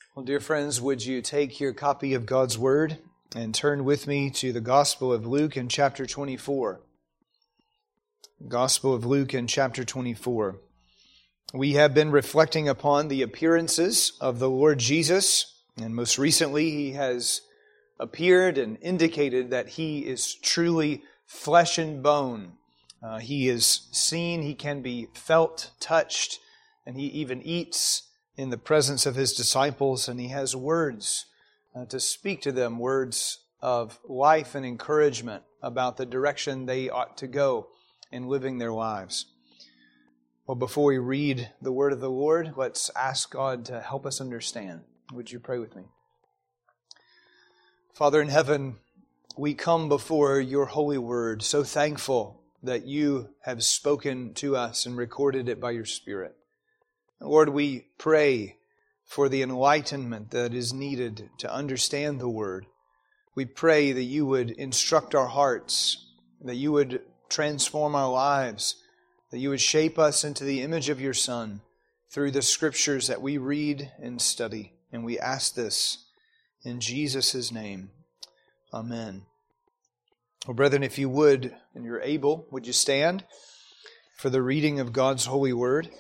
Well, dear friends, would you take your copy of God's Word and turn with me to the Gospel of Luke in chapter 24. Gospel of Luke in chapter 24. We have been reflecting upon the appearances of the Lord Jesus, and most recently He has appeared and indicated that He is truly flesh and bone. He is seen, He can be felt, touched, and He even eats in the presence of His disciples, and He has words to speak to them, words of life and encouragement about the direction they ought to go in living their lives. Well, before we read the word of the Lord, let's ask God to help us understand. Would you pray with me? Father in heaven, we come before your holy word, so thankful that you have spoken to us and recorded it by your Spirit. Lord, we pray for the enlightenment that is needed to understand the Word. We pray that you would instruct our hearts, that you would transform our lives, that you would shape us into the image of your Son through the Scriptures that we read and study. And we ask this in Jesus' name. Amen. Well, brethren, if you would, and you're able, would you stand for the reading of God's holy Word?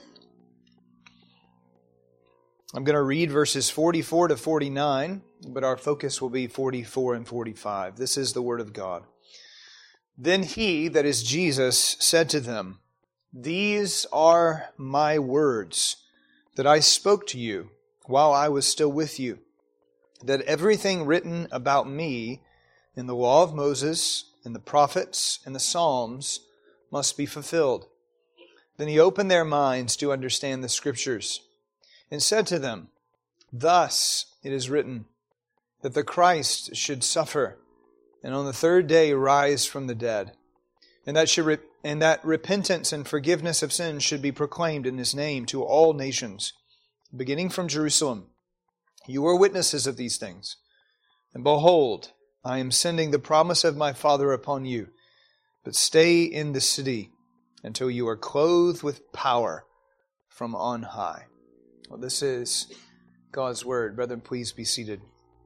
I'm going to read verses 44 to 49, but our focus will be 44 and 45. This is the Word of God. Then He, that is Jesus, said to them, "These are my words that I spoke to you while I was still with you, that everything written about me in the law of Moses, in the prophets, and the Psalms must be fulfilled." Then He opened their minds to understand the Scriptures, and said to them, "Thus it is written, that the Christ should suffer, and on the third day rise from the dead, and that repentance and forgiveness of sins should be proclaimed in His name to all nations, beginning from Jerusalem. You are witnesses of these things. And behold, I am sending the promise of my Father upon you, but stay in the city until you are clothed with power from on high." Well, this is God's Word. Brethren, please be seated.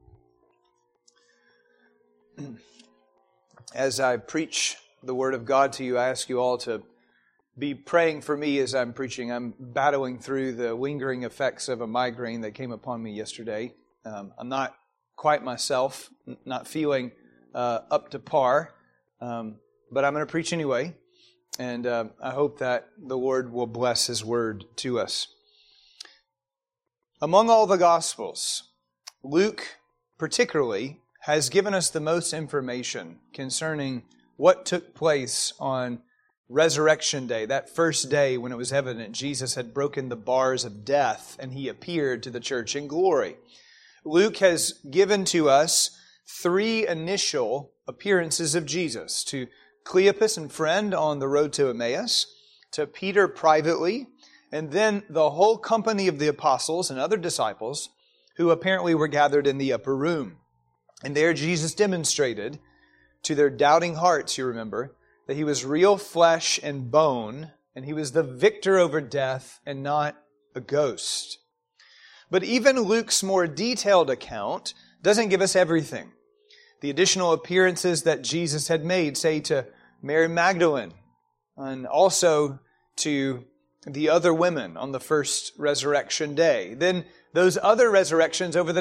As I preach the Word of God to you, I ask you all to be praying for me as I'm preaching. I'm battling through the lingering effects of a migraine that came upon me yesterday. I'm not quite myself, not feeling up to par, but I'm going to preach anyway, and I hope that the Lord will bless His Word to us. Among all the Gospels, Luke particularly has given us the most information concerning what took place on Resurrection Day, that first day when it was evident Jesus had broken the bars of death and He appeared to the church in glory. Luke has given to us three initial appearances of Jesus: to Cleopas and friend on the road to Emmaus, to Peter privately, and then the whole company of the apostles and other disciples who apparently were gathered in the upper room. And there Jesus demonstrated to their doubting hearts, you remember, that He was real flesh and bone, and He was the victor over death and not a ghost. But even Luke's more detailed account doesn't give us everything. The additional appearances that Jesus had made, say to Mary Magdalene, and also to the other women on the first resurrection day. Then those other appearances over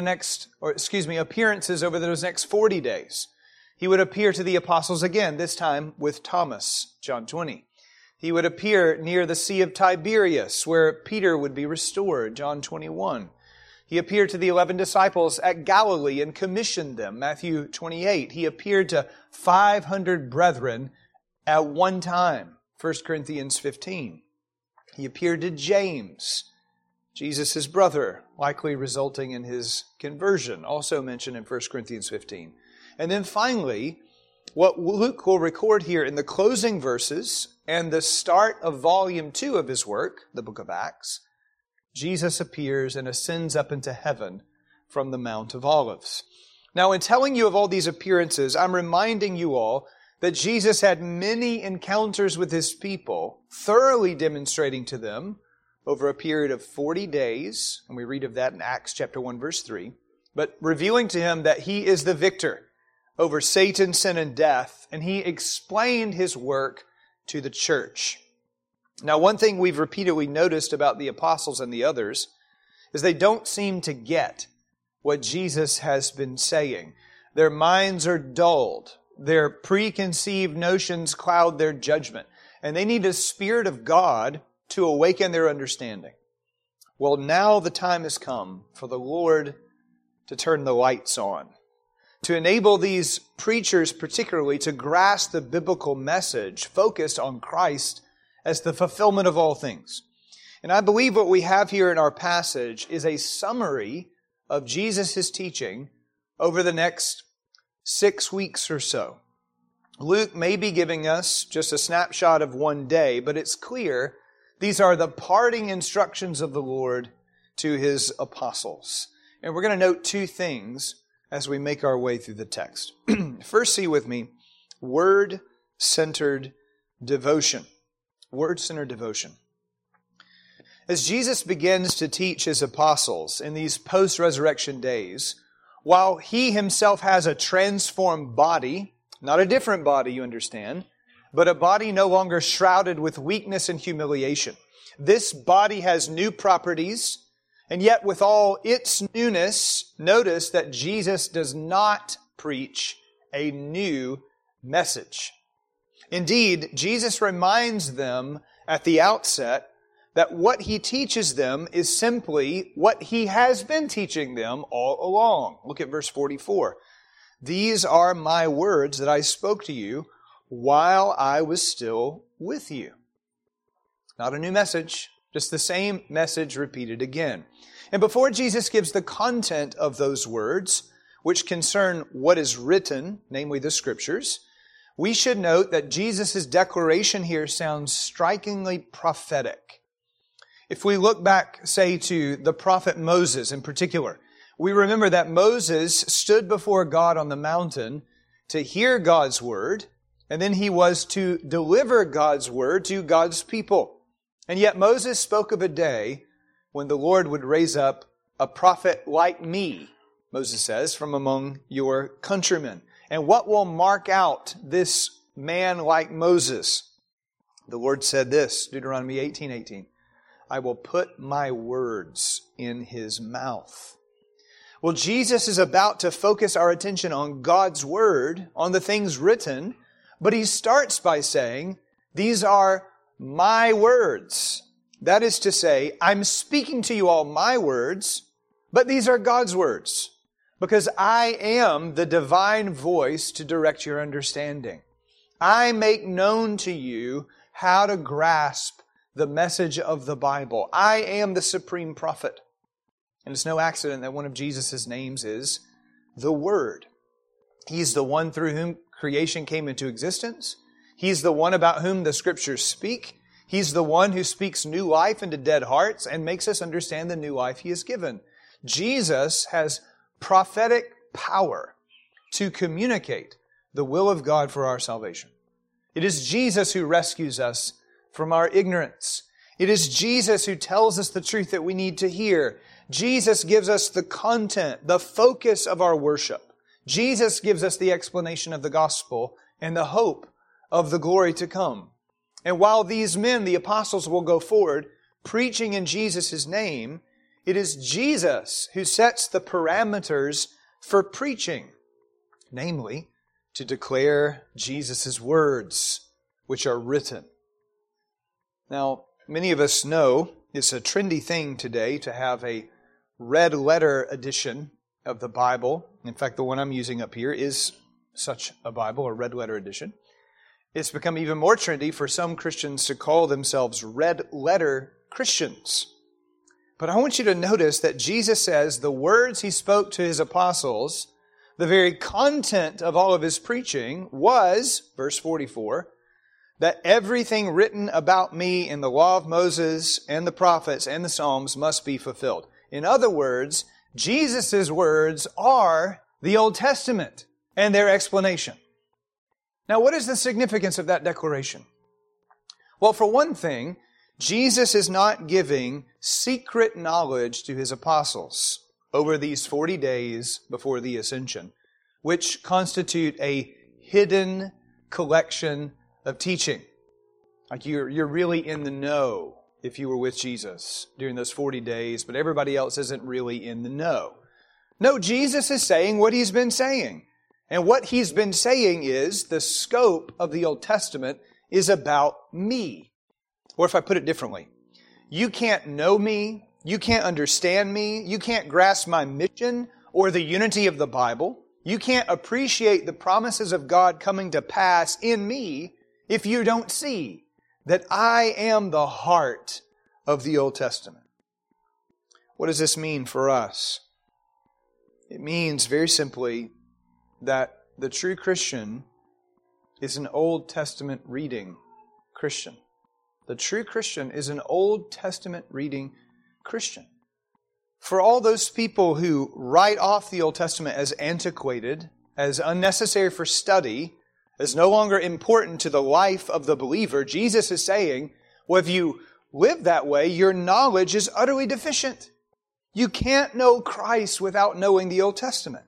those next 40 days. He would appear to the apostles again, this time with Thomas, John 20. He would appear near the Sea of Tiberias, where Peter would be restored, John 21. He appeared to the 11 disciples at Galilee and commissioned them, Matthew 28. He appeared to 500 brethren at one time, 1 Corinthians 15. He appeared to James, Jesus' brother, likely resulting in his conversion, also mentioned in 1 Corinthians 15. And then finally, what Luke will record here in the closing verses and the start of volume 2 of his work, the book of Acts, Jesus appears and ascends up into heaven from the Mount of Olives. Now, in telling you of all these appearances, I'm reminding you all that Jesus had many encounters with His people, thoroughly demonstrating to them over a period of 40 days, and we read of that in Acts chapter 1, verse 3, but revealing to him that he is the victor over Satan, sin, and death, and he explained his work to the church. Now, one thing we've repeatedly noticed about the apostles and the others is they don't seem to get what Jesus has been saying. Their minds are dulled. Their preconceived notions cloud their judgment. And they need the Spirit of God to awaken their understanding. Well, now the time has come for the Lord to turn the lights on, to enable these preachers particularly to grasp the biblical message focused on Christ as the fulfillment of all things. And I believe what we have here in our passage is a summary of Jesus' teaching over the next 6 weeks or so. Luke may be giving us just a snapshot of one day, but it's clear these are the parting instructions of the Lord to His apostles. And we're going to note two things as we make our way through the text. First, see with me, word-centered devotion. Word-centered devotion. As Jesus begins to teach His apostles in these post-resurrection days, while He Himself has a transformed body, not a different body, you understand, but a body no longer shrouded with weakness and humiliation. This body has new properties, and yet with all its newness, notice that Jesus does not preach a new message. Indeed, Jesus reminds them at the outset that what He teaches them is simply what He has been teaching them all along. Look at verse 44. These are my words that I spoke to you while I was still with you. Not a new message, just the same message repeated again. And before Jesus gives the content of those words, which concern what is written, namely the Scriptures, we should note that Jesus' declaration here sounds strikingly prophetic. If we look back, say, to the prophet Moses in particular, we remember that Moses stood before God on the mountain to hear God's word, and then he was to deliver God's word to God's people. And yet Moses spoke of a day when the Lord would raise up a prophet like me, Moses says, from among your countrymen. And what will mark out this man like Moses? The Lord said this, Deuteronomy 18:18. I will put my words in his mouth. Well, Jesus is about to focus our attention on God's word, on the things written, but He starts by saying, these are my words. That is to say, I'm speaking to you all my words, but these are God's words, because I am the divine voice to direct your understanding. I make known to you how to grasp the message of the Bible. I am the supreme prophet. And it's no accident that one of Jesus' names is the Word. He's the one through whom creation came into existence. He's the one about whom the Scriptures speak. He's the one who speaks new life into dead hearts and makes us understand the new life He has given. Jesus has prophetic power to communicate the will of God for our salvation. It is Jesus who rescues us from our ignorance. It is Jesus who tells us the truth that we need to hear. Jesus gives us the content, the focus of our worship. Jesus gives us the explanation of the gospel and the hope of the glory to come. And while these men, the apostles, will go forward preaching in Jesus' name, it is Jesus who sets the parameters for preaching, namely, to declare Jesus' words, which are written. Now, many of us know it's a trendy thing today to have a red letter edition of the Bible. In fact, the one I'm using up here is such a Bible, a red letter edition. It's become even more trendy for some Christians to call themselves red letter Christians. But I want you to notice that Jesus says the words He spoke to His apostles, the very content of all of His preaching was, verse 44, that everything written about me in the law of Moses and the prophets and the Psalms must be fulfilled. In other words, Jesus' words are the Old Testament and their explanation. Now, what is the significance of that declaration? Well, for one thing, Jesus is not giving secret knowledge to His apostles over these 40 days before the ascension, which constitute a hidden collection of teaching. Like you're really in the know if you were with Jesus during those 40 days, but everybody else isn't really in the know. No, Jesus is saying what He's been saying. And what He's been saying is the scope of the Old Testament is about me. Or if I put it differently, you can't know me, you can't understand me, you can't grasp my mission or the unity of the Bible, you can't appreciate the promises of God coming to pass in me if you don't see that I am the heart of the Old Testament. What does this mean for us? It means very simply that the true Christian is an Old Testament reading Christian. The true Christian is an Old Testament reading Christian. For all those people who write off the Old Testament as antiquated, as unnecessary for study, as no longer important to the life of the believer, Jesus is saying, well, if you live that way, your knowledge is utterly deficient. You can't know Christ without knowing the Old Testament.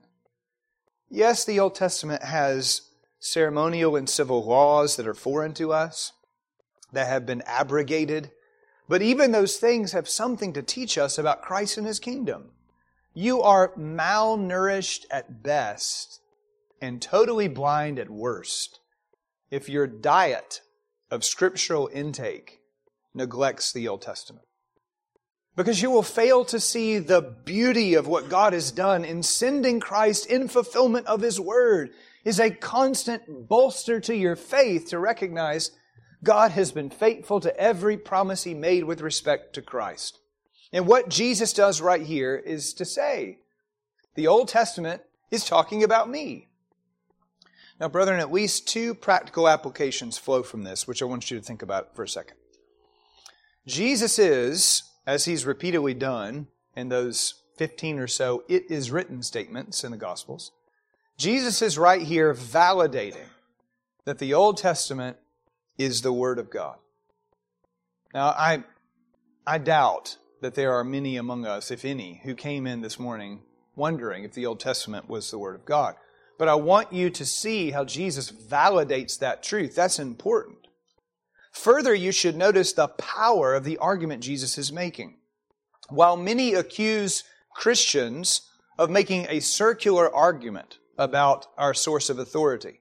Yes, the Old Testament has ceremonial and civil laws that are foreign to us, that have been abrogated. But even those things have something to teach us about Christ and His kingdom. You are malnourished at best and totally blind at worst if your diet of scriptural intake neglects the Old Testament. Because you will fail to see the beauty of what God has done in sending Christ in fulfillment of His Word is a constant bolster to your faith to recognize God has been faithful to every promise He made with respect to Christ. And what Jesus does right here is to say, the Old Testament is talking about me. Now, brethren, at least two practical applications flow from this, which I want you to think about for a second. Jesus is, as He's repeatedly done in those 15 or so "it is written" statements in the Gospels, Jesus is right here validating that the Old Testament is the Word of God. Now, I doubt that there are many among us, if any, who came in this morning wondering if the Old Testament was the Word of God. But I want you to see how Jesus validates that truth. That's important. Further, you should notice the power of the argument Jesus is making. While many accuse Christians of making a circular argument about our source of authority,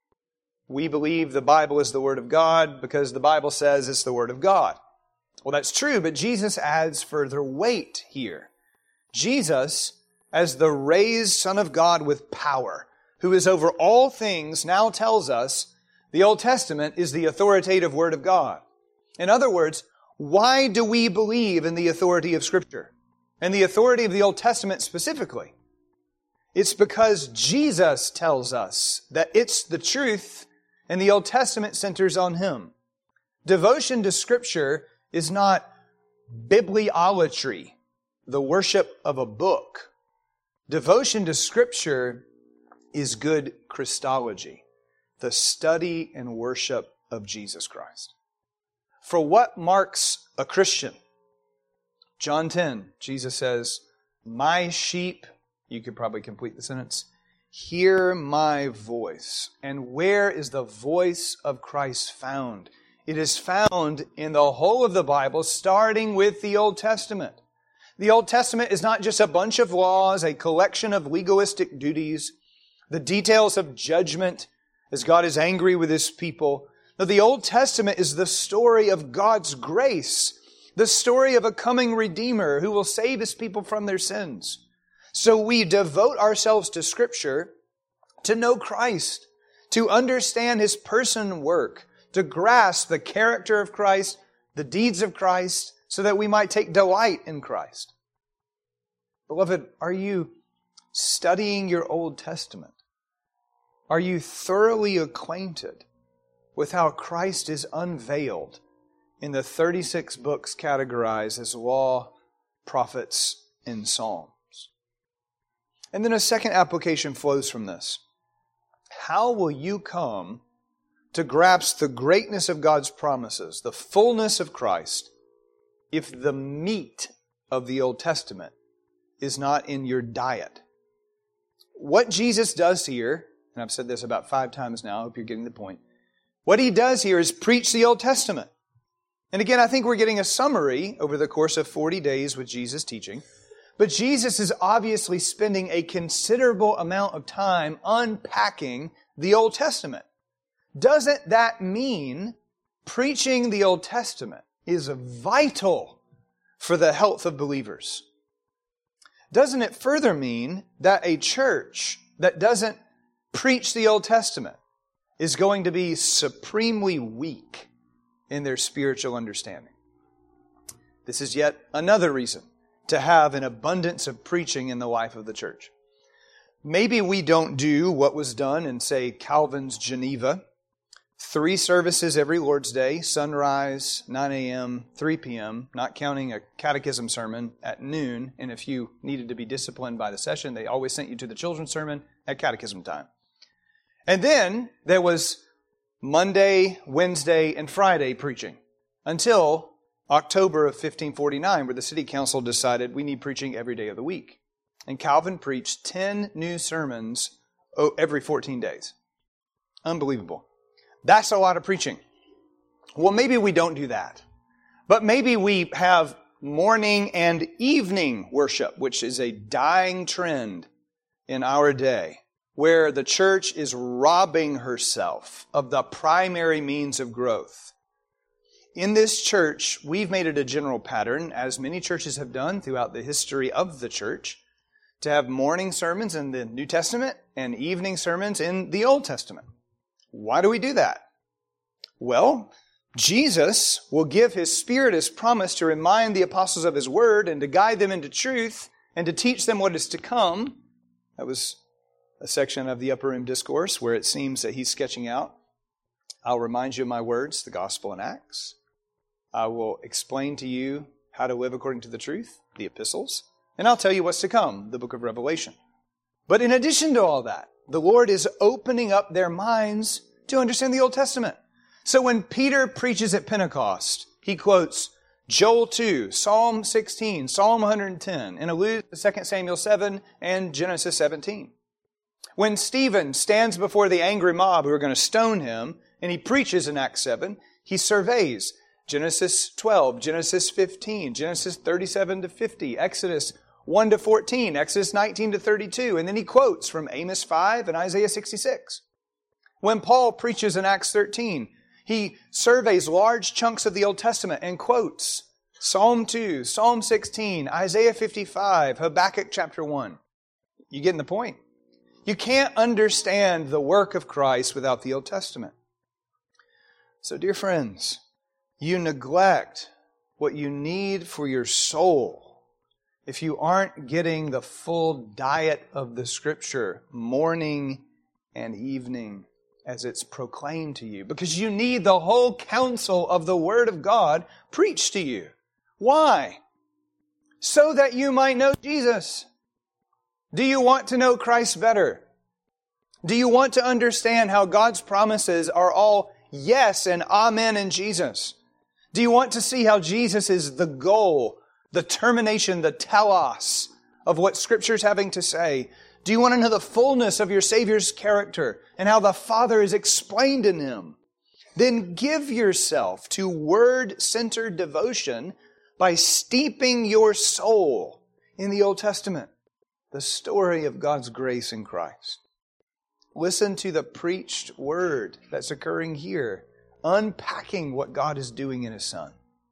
we believe the Bible is the Word of God because the Bible says it's the Word of God. Well, that's true, but Jesus adds further weight here. Jesus, as the raised Son of God with power, who is over all things, now tells us the Old Testament is the authoritative Word of God. In other words, why do we believe in the authority of Scripture? And the authority of the Old Testament specifically? It's because Jesus tells us that it's the truth, and the Old Testament centers on Him. Devotion to Scripture is not bibliolatry, the worship of a book. Devotion to Scripture is good Christology, the study and worship of Jesus Christ. For what marks a Christian? John 10, Jesus says, "My sheep," you could probably complete the sentence, "hear my voice." And where is the voice of Christ found? It is found in the whole of the Bible, starting with the Old Testament. The Old Testament is not just a bunch of laws, a collection of legalistic duties, the details of judgment as God is angry with His people. No, the Old Testament is the story of God's grace, the story of a coming Redeemer who will save His people from their sins. So we devote ourselves to Scripture to know Christ, to understand His person and work, to grasp the character of Christ, the deeds of Christ, so that we might take delight in Christ. Beloved, are you studying your Old Testament? Are you thoroughly acquainted with how Christ is unveiled in the 36 books categorized as law, prophets, and psalms? And then a second application flows from this. How will you come to grasp the greatness of God's promises, the fullness of Christ, if the meat of the Old Testament is not in your diet. What Jesus does here, and I've said this about 5 times now, I hope you're getting the point. What He does here is preach the Old Testament. And again, I think we're getting a summary over the course of 40 days with Jesus teaching. But Jesus is obviously spending a considerable amount of time unpacking the Old Testament. Doesn't that mean preaching the Old Testament is vital for the health of believers? Doesn't it further mean that a church that doesn't preach the Old Testament is going to be supremely weak in their spiritual understanding? This is yet another reason to have an abundance of preaching in the life of the church. Maybe we don't do what was done in, say, Calvin's Geneva. 3 services every Lord's Day, sunrise, 9 a.m., 3 p.m., not counting a catechism sermon at noon. And if you needed to be disciplined by the session, they always sent you to the children's sermon at catechism time. And then there was Monday, Wednesday, and Friday preaching until October of 1549, where the city council decided we need preaching every day of the week. And Calvin preached 10 new sermons every 14 days. Unbelievable. That's a lot of preaching. Well, maybe we don't do that. But maybe we have morning and evening worship, which is a dying trend in our day, where the church is robbing herself of the primary means of growth. In this church, we've made it a general pattern, as many churches have done throughout the history of the church, to have morning sermons in the New Testament and evening sermons in the Old Testament. Why do we do that? Well, Jesus will give His Spirit as promise to remind the apostles of His Word and to guide them into truth and to teach them what is to come. That was a section of the Upper Room Discourse where it seems that He's sketching out, I'll remind you of my words, the Gospel and Acts. I will explain to you how to live according to the truth, the epistles. And I'll tell you what's to come, the book of Revelation. But in addition to all that, the Lord is opening up their minds to understand the Old Testament. So when Peter preaches at Pentecost, he quotes Joel 2, Psalm 16, Psalm 110, and alludes to 2 Samuel 7 and Genesis 17. When Stephen stands before the angry mob who are going to stone him, and he preaches in Acts 7, he surveys Genesis 12, Genesis 15, Genesis 37 to 50, Exodus 1 to 14, Exodus 19 to 32, and then he quotes from Amos 5 and Isaiah 66. When Paul preaches in Acts 13, he surveys large chunks of the Old Testament and quotes Psalm 2, Psalm 16, Isaiah 55, Habakkuk chapter 1. You getting the point? You can't understand the work of Christ without the Old Testament. So, dear friends, you neglect what you need for your soul if you aren't getting the full diet of the Scripture morning and evening as it's proclaimed to you, because you need the whole counsel of the Word of God preached to you. Why? So that you might know Jesus. Do you want to know Christ better? Do you want to understand how God's promises are all yes and amen in Jesus? Do you want to see how Jesus is the goal, the termination, the telos of what Scripture's having to say? Do you want to know the fullness of your Savior's character and how the Father is explained in Him? Then give yourself to Word-centered devotion by steeping your soul in the Old Testament, the story of God's grace in Christ. Listen to the preached Word that's occurring here, unpacking what God is doing in His Son.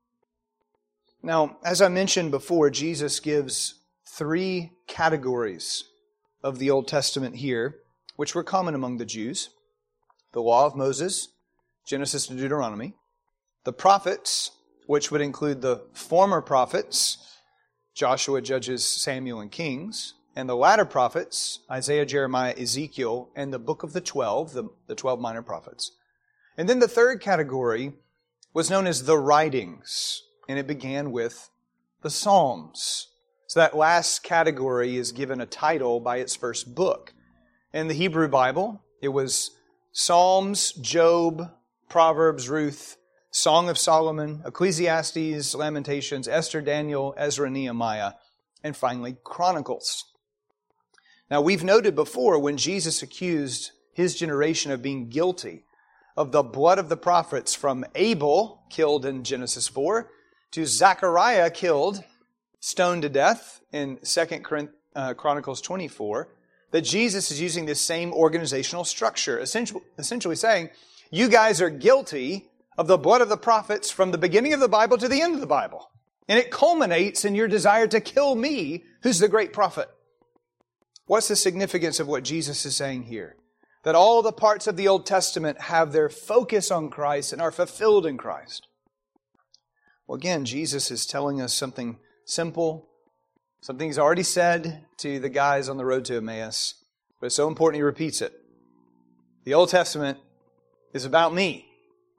Now, as I mentioned before, Jesus gives 3 categories of the Old Testament here, which were common among the Jews. The Law of Moses, Genesis to Deuteronomy. The prophets, which would include the former prophets, Joshua, Judges, Samuel, and Kings. And the latter prophets, Isaiah, Jeremiah, Ezekiel, and the book of the 12, the 12 minor prophets. And then the third category was known as the writings, and it began with the Psalms. So that last category is given a title by its first book. In the Hebrew Bible, it was Psalms, Job, Proverbs, Ruth, Song of Solomon, Ecclesiastes, Lamentations, Esther, Daniel, Ezra, Nehemiah, and finally Chronicles. Now, we've noted before when Jesus accused his generation of being guilty of the blood of the prophets, from Abel, killed in Genesis 4, to Zechariah, killed, stoned to death in 2 Chronicles 24, that Jesus is using this same organizational structure, essentially saying, you guys are guilty of the blood of the prophets from the beginning of the Bible to the end of the Bible. And it culminates in your desire to kill me, who's the great prophet. What's the significance of what Jesus is saying here? That all the parts of the Old Testament have their focus on Christ and are fulfilled in Christ. Well, again, Jesus is telling us something simple, something He's already said to the guys on the road to Emmaus, but it's so important He repeats it. The Old Testament is about me.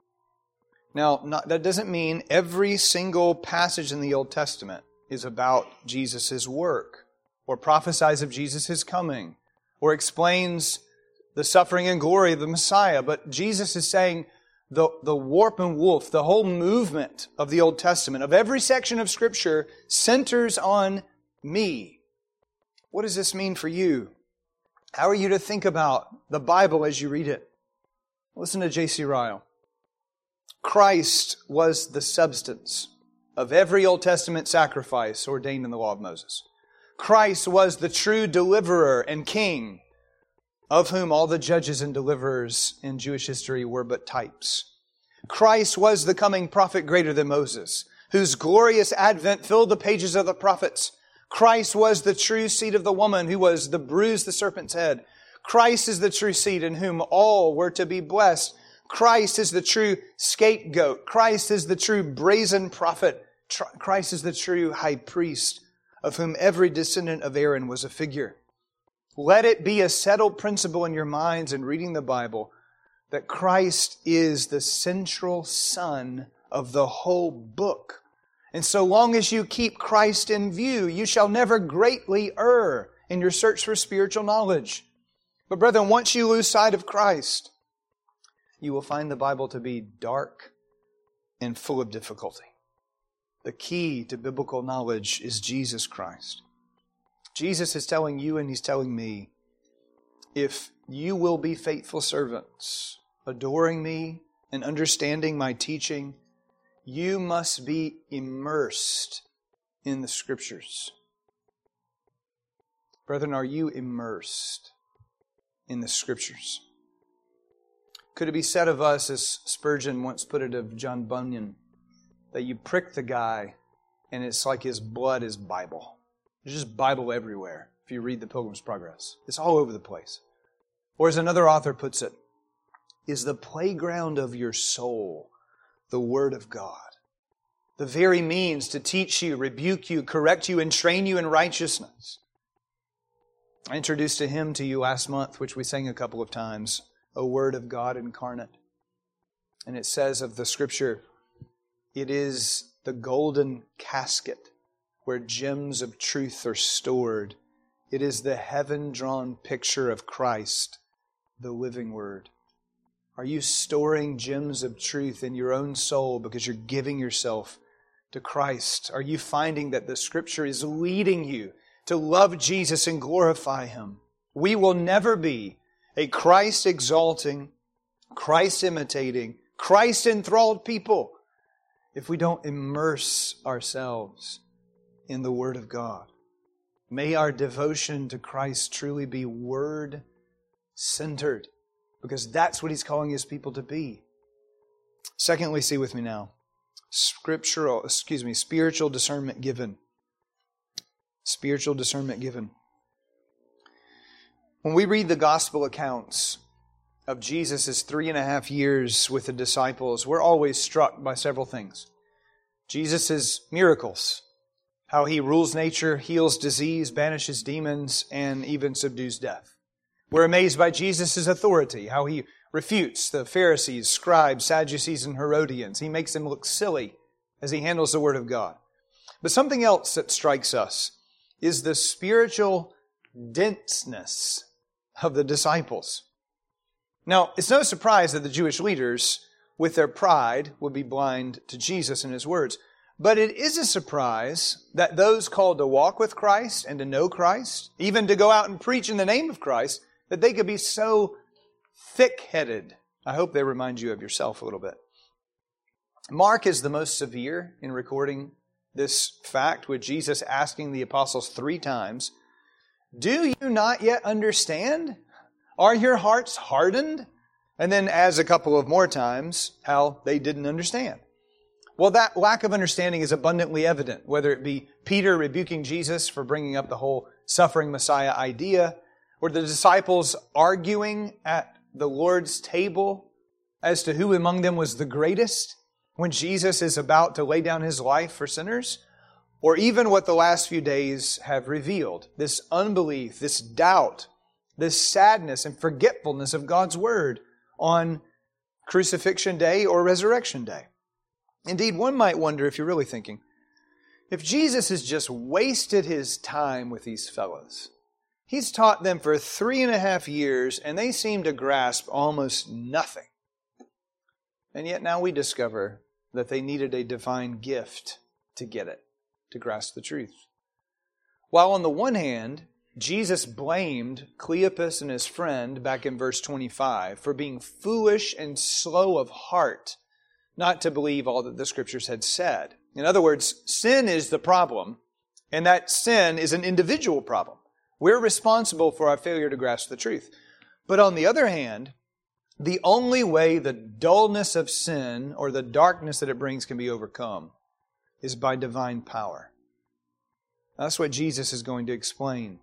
Now, that doesn't mean every single passage in the Old Testament is about Jesus' work, or prophesies of Jesus' coming, or explains the suffering and glory of the Messiah. But Jesus is saying the warp and woof, the whole movement of the Old Testament, of every section of Scripture, centers on me. What does this mean for you? How are you to think about the Bible as you read it? Listen to J.C. Ryle. Christ was the substance of every Old Testament sacrifice ordained in the law of Moses. Christ was the true deliverer and king, of whom all the judges and deliverers in Jewish history were but types. Christ was the coming prophet greater than Moses, whose glorious advent filled the pages of the prophets. Christ was the true seed of the woman who was the bruise the serpent's head. Christ is the true seed in whom all were to be blessed. Christ is the true scapegoat. Christ is the true brazen prophet. Christ is the true high priest, of whom every descendant of Aaron was a figure. Let it be a settled principle in your minds in reading the Bible that Christ is the central son of the whole book. And so long as you keep Christ in view, you shall never greatly err in your search for spiritual knowledge. But brethren, once you lose sight of Christ, you will find the Bible to be dark and full of difficulty. The key to biblical knowledge is Jesus Christ. Jesus is telling you and He's telling me, if you will be faithful servants, adoring me and understanding my teaching, you must be immersed in the Scriptures. Brethren, are you immersed in the Scriptures? Could it be said of us, as Spurgeon once put it of John Bunyan, that you prick the guy and it's like his blood is Bible? There's just Bible everywhere if you read the Pilgrim's Progress. It's all over the place. Or as another author puts it, is the playground of your soul the Word of God, the very means to teach you, rebuke you, correct you, and train you in righteousness. I introduced a hymn to you last month, which we sang a couple of times, O Word of God Incarnate. And it says of the Scripture, it is the golden casket where gems of truth are stored. It is the heaven-drawn picture of Christ, the living Word. Are you storing gems of truth in your own soul because you're giving yourself to Christ? Are you finding that the Scripture is leading you to love Jesus and glorify Him? We will never be a Christ-exalting, Christ-imitating, Christ-enthralled people if we don't immerse ourselves in the Word of God. May our devotion to Christ truly be Word-centered, because that's what He's calling His people to be. Secondly, see with me now, spiritual discernment given. Spiritual discernment given. When we read the gospel accounts of Jesus' 3.5 years with the disciples, we're always struck by several things. Jesus' miracles, how He rules nature, heals disease, banishes demons, and even subdues death. We're amazed by Jesus' authority, how He refutes the Pharisees, scribes, Sadducees, and Herodians. He makes them look silly as He handles the Word of God. But something else that strikes us is the spiritual denseness of the disciples. Now, it's no surprise that the Jewish leaders with their pride, would be blind to Jesus and His words. But it is a surprise that those called to walk with Christ and to know Christ, even to go out and preach in the name of Christ, that they could be so thick-headed. I hope they remind you of yourself a little bit. Mark is the most severe in recording this fact, with Jesus asking the apostles 3 times, "Do you not yet understand? Are your hearts hardened?" And then adds a couple of more times how they didn't understand. Well, that lack of understanding is abundantly evident, whether it be Peter rebuking Jesus for bringing up the whole suffering Messiah idea, or the disciples arguing at the Lord's table as to who among them was the greatest when Jesus is about to lay down His life for sinners, or even what the last few days have revealed, this unbelief, this doubt, this sadness and forgetfulness of God's Word on Crucifixion Day or Resurrection Day. Indeed, one might wonder, if you're really thinking, if Jesus has just wasted His time with these fellows. He's taught them for 3.5 years, and they seem to grasp almost nothing. And yet now we discover that they needed a divine gift to get it, to grasp the truth. While on the one hand, Jesus blamed Cleopas and his friend, back in verse 25, for being foolish and slow of heart, not to believe all that the Scriptures had said. In other words, sin is the problem, and that sin is an individual problem. We're responsible for our failure to grasp the truth. But on the other hand, the only way the dullness of sin or the darkness that it brings can be overcome is by divine power. That's what Jesus is going to explain.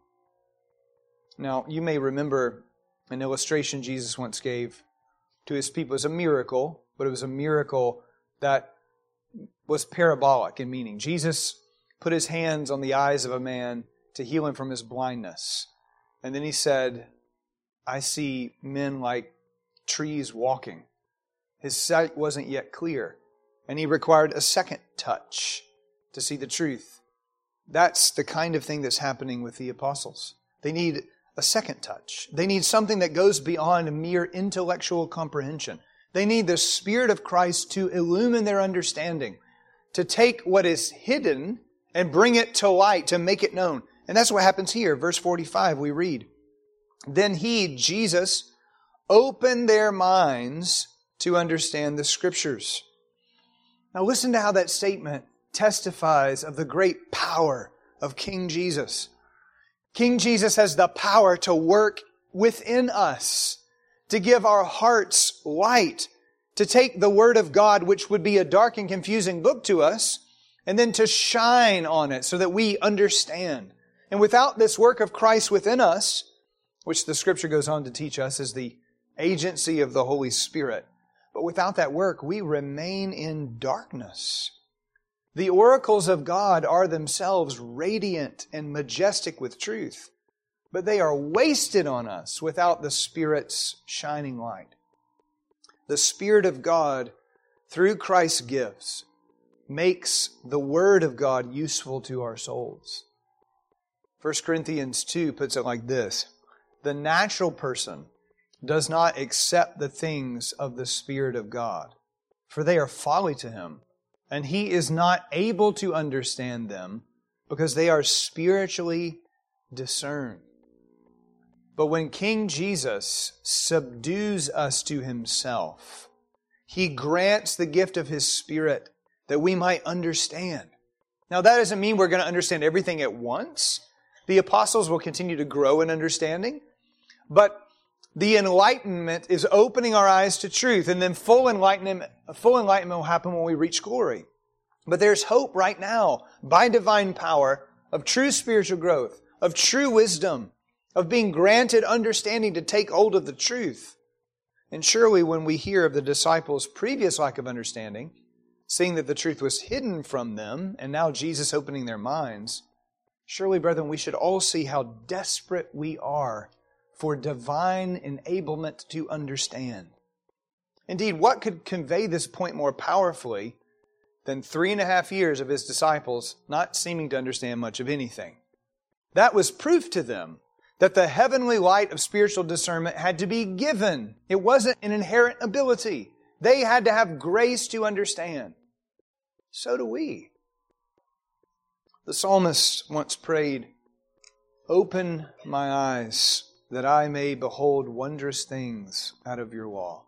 Now, you may remember an illustration Jesus once gave to His people. It was a miracle, but it was a miracle that was parabolic in meaning. Jesus put His hands on the eyes of a man to heal him from his blindness. And then He said, "I see men like trees walking." His sight wasn't yet clear, and He required a second touch to see the truth. That's the kind of thing that's happening with the apostles. They need a second touch. They need something that goes beyond mere intellectual comprehension. They need the Spirit of Christ to illumine their understanding, to take what is hidden and bring it to light, to make it known. And that's what happens here. Verse 45, we read, "Then He," Jesus, "opened their minds to understand the Scriptures." Now listen to how that statement testifies of the great power of King Jesus. King Jesus has the power to work within us, to give our hearts light, to take the Word of God, which would be a dark and confusing book to us, and then to shine on it so that we understand. And without this work of Christ within us, which the Scripture goes on to teach us is the agency of the Holy Spirit, but without that work, we remain in darkness. The oracles of God are themselves radiant and majestic with truth, but they are wasted on us without the Spirit's shining light. The Spirit of God, through Christ's gifts, makes the Word of God useful to our souls. 1 Corinthians 2 puts it like this: "The natural person does not accept the things of the Spirit of God, for they are folly to him, and he is not able to understand them because they are spiritually discerned." But when King Jesus subdues us to Himself, He grants the gift of His Spirit that we might understand. Now that doesn't mean we're going to understand everything at once. The apostles will continue to grow in understanding, but the enlightenment is opening our eyes to truth, and then full enlightenment will happen when we reach glory. But there's hope right now, by divine power, of true spiritual growth, of true wisdom, of being granted understanding to take hold of the truth. And surely when we hear of the disciples' previous lack of understanding, seeing that the truth was hidden from them, and now Jesus opening their minds, surely, brethren, we should all see how desperate we are for divine enablement to understand. Indeed, what could convey this point more powerfully than 3.5 years of His disciples not seeming to understand much of anything? That was proof to them that the heavenly light of spiritual discernment had to be given. It wasn't an inherent ability. They had to have grace to understand. So do we. The psalmist once prayed, "Open my eyes that I may behold wondrous things out of your law."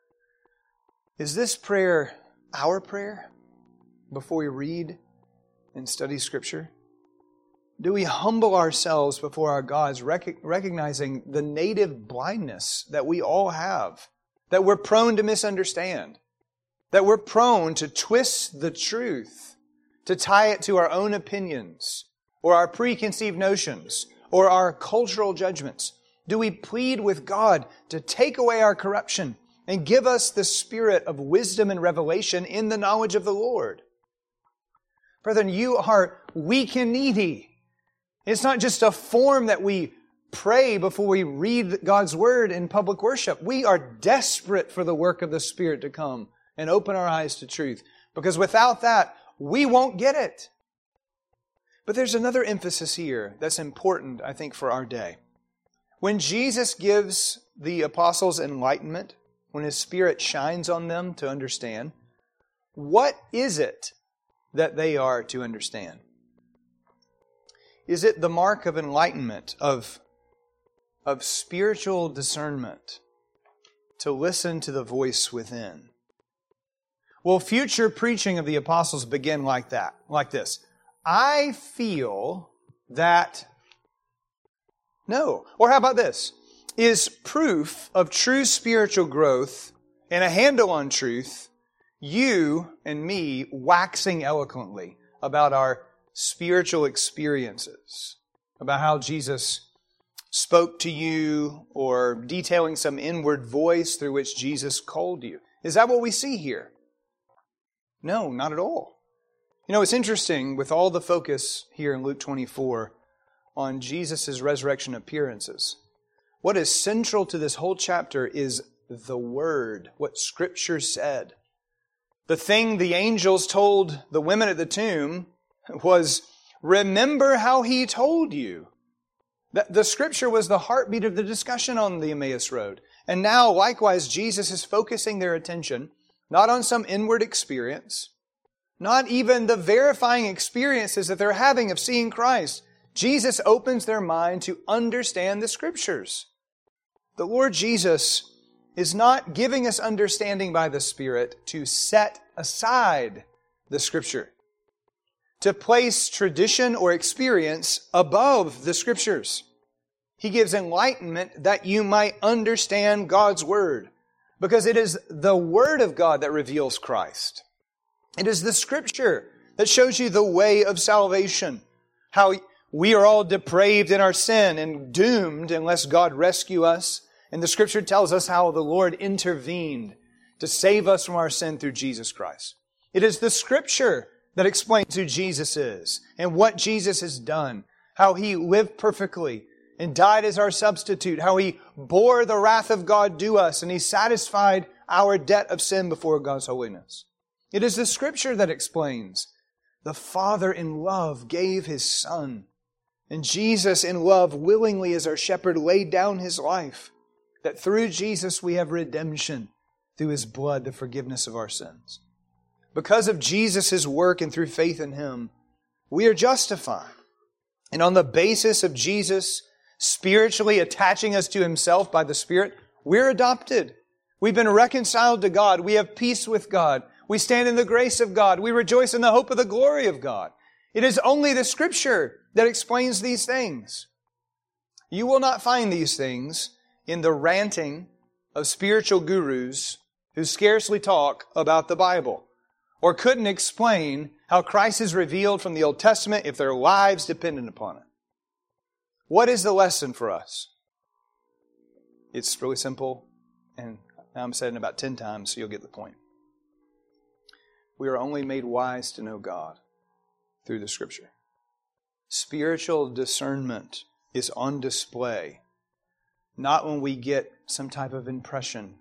Is this prayer our prayer before we read and study Scripture? Do we humble ourselves before our God, recognizing the native blindness that we all have, that we're prone to misunderstand, that we're prone to twist the truth, to tie it to our own opinions, or our preconceived notions, or our cultural judgments? Do we plead with God to take away our corruption and give us the spirit of wisdom and revelation in the knowledge of the Lord? Brethren, you are weak and needy. It's not just a form that we pray before we read God's Word in public worship. We are desperate for the work of the Spirit to come and open our eyes to truth, because without that, we won't get it. But there's another emphasis here that's important, I think, for our day. When Jesus gives the apostles enlightenment, when His Spirit shines on them to understand, what is it that they are to understand? Is it the mark of enlightenment, of spiritual discernment, to listen to the voice within? Well, future preaching of the apostles begin like that, like this. I feel that... No. Or how about this? Is proof of true spiritual growth and a handle on truth you and me waxing eloquently about our spiritual experiences, about how Jesus spoke to you, or detailing some inward voice through which Jesus called you? Is that what we see here? No, not at all. You know, it's interesting with all the focus here in Luke 24 on Jesus' resurrection appearances. What is central to this whole chapter is the Word, what Scripture said. The thing the angels told the women at the tomb was, remember how He told you. The Scripture was the heartbeat of the discussion on the Emmaus Road. And now, likewise, Jesus is focusing their attention not on some inward experience, not even the verifying experiences that they're having of seeing Christ. Jesus opens their mind to understand the Scriptures. The Lord Jesus is not giving us understanding by the Spirit to set aside the Scripture, to place tradition or experience above the Scriptures. He gives enlightenment that you might understand God's Word, because it is the Word of God that reveals Christ. It is the Scripture that shows you the way of salvation, how we are all depraved in our sin and doomed unless God rescue us. And the Scripture tells us how the Lord intervened to save us from our sin through Jesus Christ. It is the Scripture that explains who Jesus is and what Jesus has done, how He lived perfectly and died as our substitute, how He bore the wrath of God due us, and He satisfied our debt of sin before God's holiness. It is the Scripture that explains the Father in love gave His Son, and Jesus in love willingly as our shepherd laid down His life, that through Jesus we have redemption, through His blood, the forgiveness of our sins. Because of Jesus' work and through faith in Him, we are justified. And on the basis of Jesus spiritually attaching us to Himself by the Spirit, we're adopted. We've been reconciled to God. We have peace with God. We stand in the grace of God. We rejoice in the hope of the glory of God. It is only the Scripture that explains these things. You will not find these things in the ranting of spiritual gurus who scarcely talk about the Bible, or couldn't explain how Christ is revealed from the Old Testament if their lives depended upon it. What is the lesson for us? It's really simple, and now I'm saying it about 10 times, so you'll get the point. We are only made wise to know God through the Scripture. Spiritual discernment is on display, not when we get some type of impression.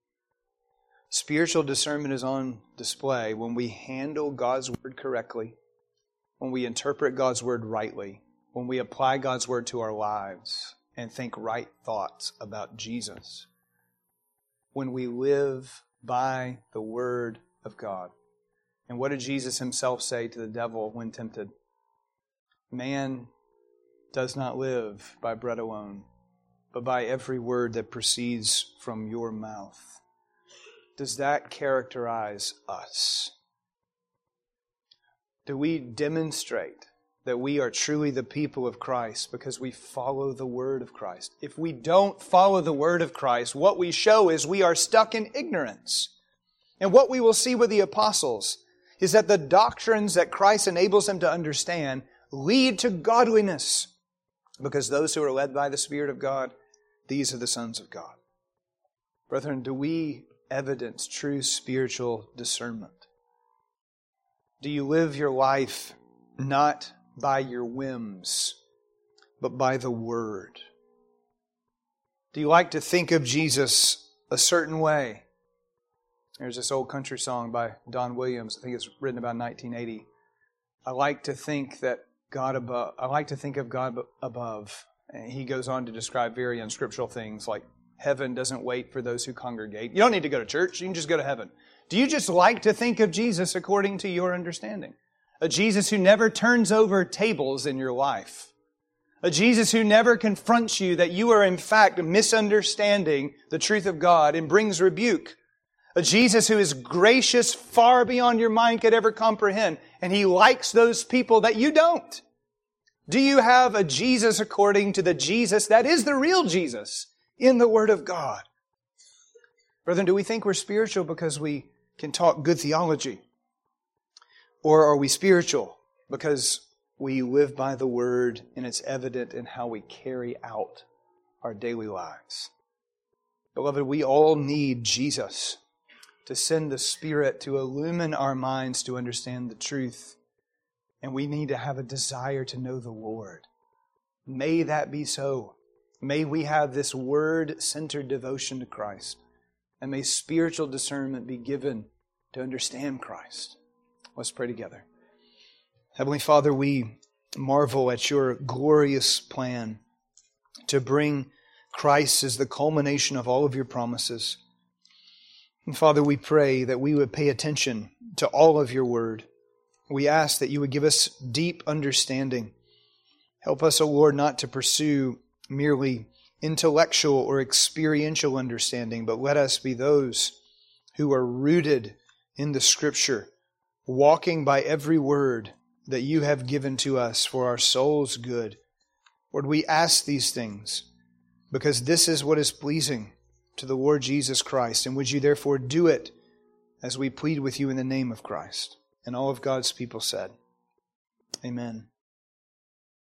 Spiritual discernment is on display when we handle God's Word correctly, when we interpret God's Word rightly, when we apply God's Word to our lives and think right thoughts about Jesus, when we live by the Word of God. And what did Jesus Himself say to the devil when tempted? Man does not live by bread alone, but by every word that proceeds from your mouth. Does that characterize us? Do we demonstrate that we are truly the people of Christ because we follow the Word of Christ? If we don't follow the Word of Christ, what we show is we are stuck in ignorance. And what we will see with the apostles is that the doctrines that Christ enables them to understand lead to godliness. Because those who are led by the Spirit of God, these are the sons of God. Brethren, do we evidence true spiritual discernment? Do you live your life not by your whims, but by the Word? Do you like to think of Jesus a certain way? There's this old country song by Don Williams. I think it's written about 1980. I like to think of God above. And he goes on to describe very unscriptural things like heaven doesn't wait for those who congregate. You don't need to go to church. You can just go to heaven. Do you just like to think of Jesus according to your understanding? A Jesus who never turns over tables in your life. A Jesus who never confronts you that you are in fact misunderstanding the truth of God and brings rebuke. A Jesus who is gracious far beyond your mind could ever comprehend. And He likes those people that you don't. Do you have a Jesus according to the Jesus that is the real Jesus in the Word of God? Brethren, do we think we're spiritual because we can talk good theology? Or are we spiritual because we live by the Word and it's evident in how we carry out our daily lives? Beloved, we all need Jesus to send the Spirit to illumine our minds to understand the truth. And we need to have a desire to know the Lord. May that be so. May we have this Word-centered devotion to Christ. And may spiritual discernment be given to understand Christ. Let's pray together. Heavenly Father, we marvel at Your glorious plan to bring Christ as the culmination of all of Your promises. And Father, we pray that we would pay attention to all of Your Word. We ask that You would give us deep understanding. Help us, O Lord, not to pursue merely intellectual or experiential understanding, but let us be those who are rooted in the Scripture, walking by every word that You have given to us for our soul's good. Lord, we ask these things because this is what is pleasing to the Lord Jesus Christ. And would You therefore do it as we plead with You in the name of Christ? And all of God's people said, Amen.